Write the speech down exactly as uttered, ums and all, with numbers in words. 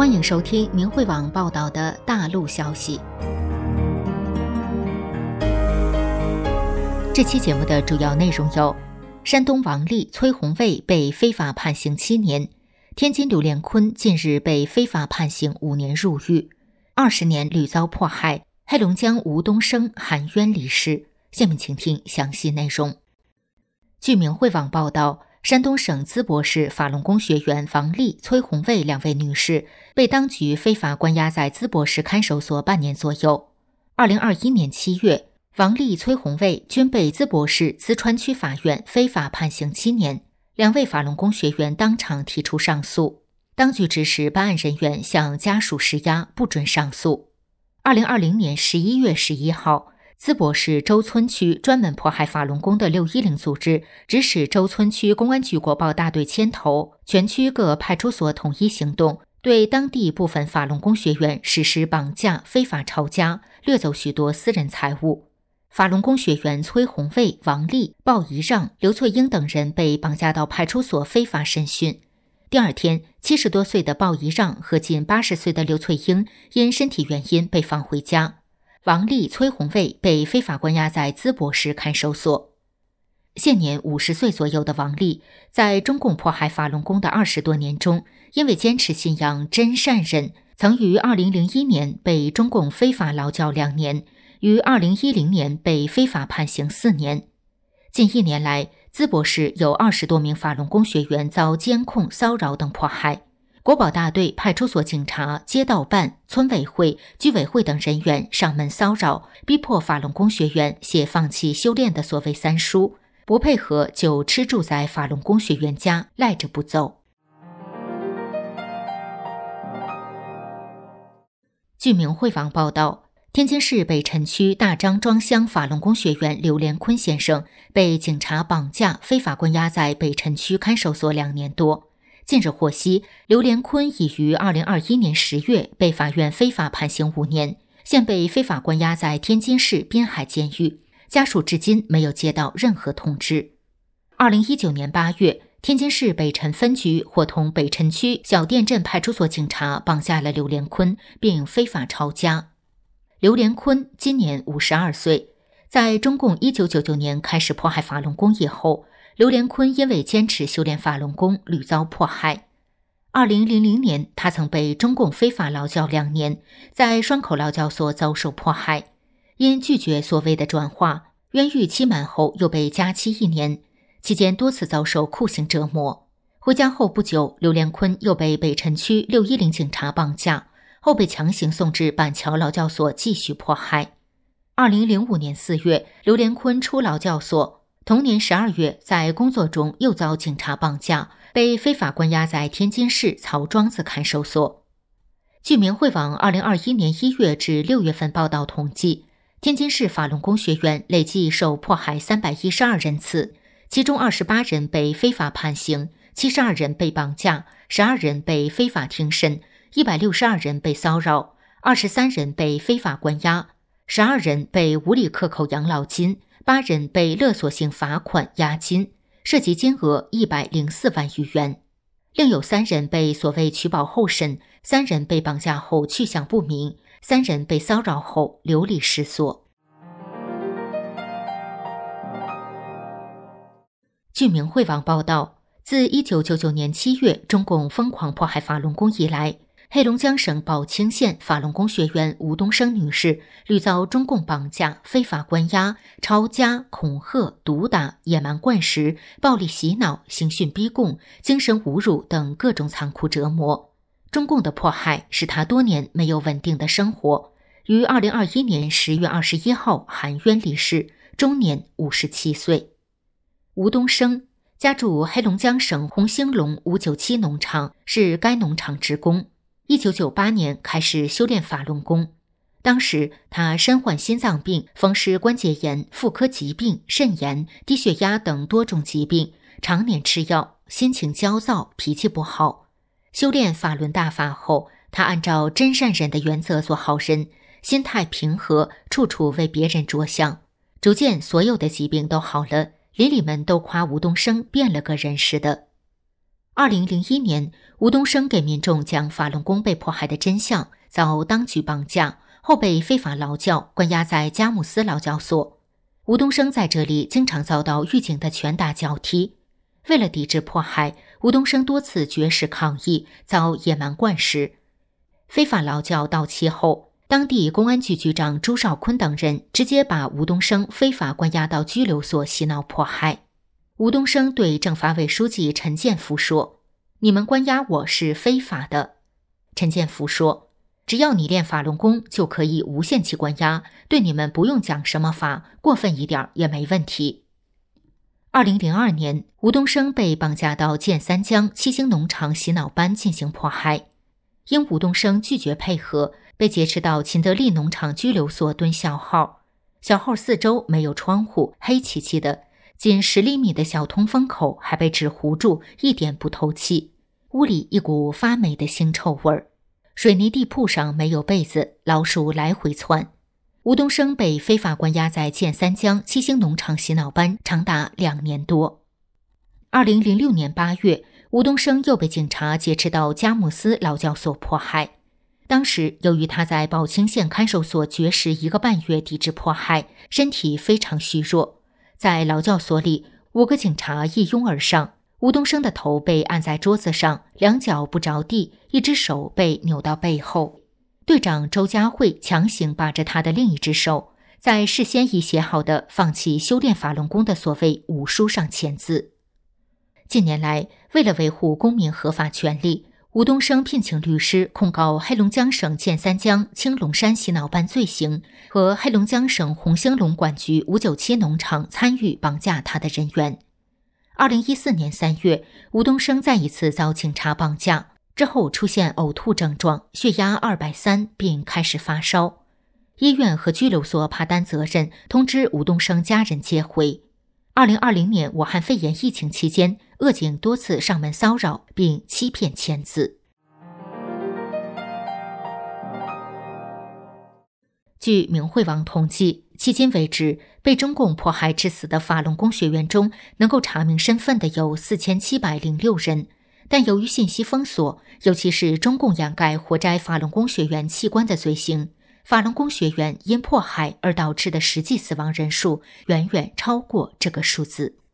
欢迎收听明慧网报道的大陆消息。这期节目的主要内容有：山东王丽、崔红卫被非法判刑七年，天津刘连坤近日被非法判刑五年入狱，二十年屡遭迫害，黑龙江吴东升含冤离世。下面请听详细内容。据明慧网报道，山东省淄博市法轮功学员王丽、崔红卫两位女士被当局非法关押在淄博市看守所半年左右。二零二一年七月，王丽、崔红卫均被淄博市淄川区法院非法判刑七年，两位法轮功学员当场提出上诉，当局指使办案人员向家属施压，不准上诉。二零二零年十一月十一号，淄博市周村区专门迫害法轮功的六一零组织指使周村区公安局国保大队牵头，全区各派出所统一行动，对当地部分法轮功学员实施绑架、非法抄家，掠走许多私人财物。法轮功学员崔红卫、王丽、鲍一让、刘翠英等人被绑架到派出所非法审讯。第二天，七十多岁的鲍一让和近八十岁的刘翠英因身体原因被放回家。王丽、崔红卫被非法关押在淄博市看守所。现年五十岁左右的王丽，在中共迫害法轮功的二十多年中，因为坚持信仰真善忍，曾于二零零一年被中共非法劳教两年，于二零一零年被非法判刑四年。近一年来，淄博市有二十多名法轮功学员遭监控、骚扰等迫害。国保大队、派出所警察、街道办、村委会、居委会等人员上门骚扰，逼迫法轮功学员写放弃修炼的所谓三书，不配合就吃住在法轮功学员家，赖着不走。据明慧网报道，天津市北辰区大张庄乡法轮功学员刘连坤先生被警察绑架，非法关押在北辰区看守所两年多。近日获悉，刘连坤已于二零二一年十月被法院非法判刑五年，现被非法关押在天津市滨海监狱，家属至今没有接到任何通知。二零一九年八月，天津市北辰分局伙同北辰区小店镇派出所警察绑架了刘连坤，并非法抄家。刘连坤今年五十二岁，在中共一九九九年开始迫害法轮功以后，刘连坤因为坚持修炼法轮功，屡遭迫害。二零零零年，他曾被中共非法劳教两年，在双口劳教所遭受迫害，因拒绝所谓的转化，冤狱期满后又被加期一年，期间多次遭受酷刑折磨。回家后不久，刘连坤又被北辰区六一零警察绑架，后被强行送至板桥劳教所继续迫害。二零零五年四月，刘连坤出劳教所。同年十二月，在工作中又遭警察绑架，被非法关押在天津市曹庄子看守所。据明慧网二零二一年一月至六月份报道统计，天津市法轮功学员累计受迫害三百一十二人次，其中二十八人被非法判刑，七十二人被绑架，十二人被非法听审，一百六十二人被骚扰，二十三人被非法关押，十二人被无理克扣养老金，八人被勒索性罚款押金，涉及金额一百零四万余元。另有三人被所谓取保候审，三人被绑架后去向不明，三人被骚扰后流离失所。据明慧网报道，自一九九九年七月中共疯狂迫害法轮功以来，黑龙江省宝清县法轮功学员吴东升女士屡遭中共绑架、非法关押、抄家、恐吓、毒打、野蛮灌食、暴力洗脑、刑讯逼供、精神侮辱等各种残酷折磨。中共的迫害使她多年没有稳定的生活，于二零二一年十月二十一号含冤离世，终年五十七岁。吴东升家住黑龙江省红兴隆五九七农场，是该农场职工。一九九八年开始修炼法轮功，当时他身患心脏病、风湿关节炎、妇科疾病、肾炎、低血压等多种疾病，常年吃药，心情焦躁，脾气不好。修炼法轮大法后，他按照真善忍的原则做好人，心态平和，处处为别人着想，逐渐所有的疾病都好了，邻里们都夸吴东升变了个人似的。 二零零一年，吴东升给民众讲法轮功被迫害的真相，遭当局绑架，后被非法劳教，关押在佳木斯劳教所。吴东升在这里经常遭到狱警的拳打脚踢。为了抵制迫害，吴东升多次绝食抗议，遭野蛮灌食。非法劳教到期后，当地公安局局长朱少坤等人直接把吴东升非法关押到拘留所洗脑迫害。吴东升对政法委书记陈建福说：“你们关押我是非法的。”陈建福说：“只要你练法轮功，就可以无限期关押，对你们不用讲什么法，过分一点也没问题。”二零零二年，吴东升被绑架到建三江七星农场洗脑班进行迫害，因吴东升拒绝配合，被劫持到秦德利农场拘留所蹲小号。小号四周没有窗户，黑漆漆的，仅十厘米的小通风口还被纸糊住，一点不透气。屋里一股发霉的腥臭味儿，水泥地铺上没有被子，老鼠来回窜。吴东升被非法关押在建三江七星农场洗脑班长达两年多。二零零六年八月，吴东升又被警察劫持到佳木斯劳教所迫害。当时由于他在宝清县看守所绝食一个半月抵制迫害，身体非常虚弱。在劳教所里，五个警察一拥而上，吴东升的头被按在桌子上，两脚不着地，一只手被扭到背后。队长周家慧强行把着他的另一只手，在事先已写好的放弃修炼法轮功的所谓武书上签字。近年来，为了维护公民合法权利，吴东升聘请律师控告黑龙江省建三江青龙山洗脑班罪行和黑龙江省红星龙管局五九七农场参与绑架他的人员。二零一四年三月，吴东升再一次遭警察绑架，之后出现呕吐症状，血压二百三，并开始发烧。医院和拘留所怕担责任，通知吴东升家人接回。二零二零年武汉肺炎疫情期间，恶警多次上门骚扰并欺骗签字。据明慧网统计，迄今为止，被中共迫害致死的法轮功学员中，能够查明身份的有四千七百零六人。但由于信息封锁，尤其是中共掩盖活摘法轮功学员器官的罪行，法轮功学员因迫害而导致的实际死亡人数远远超过这个数字。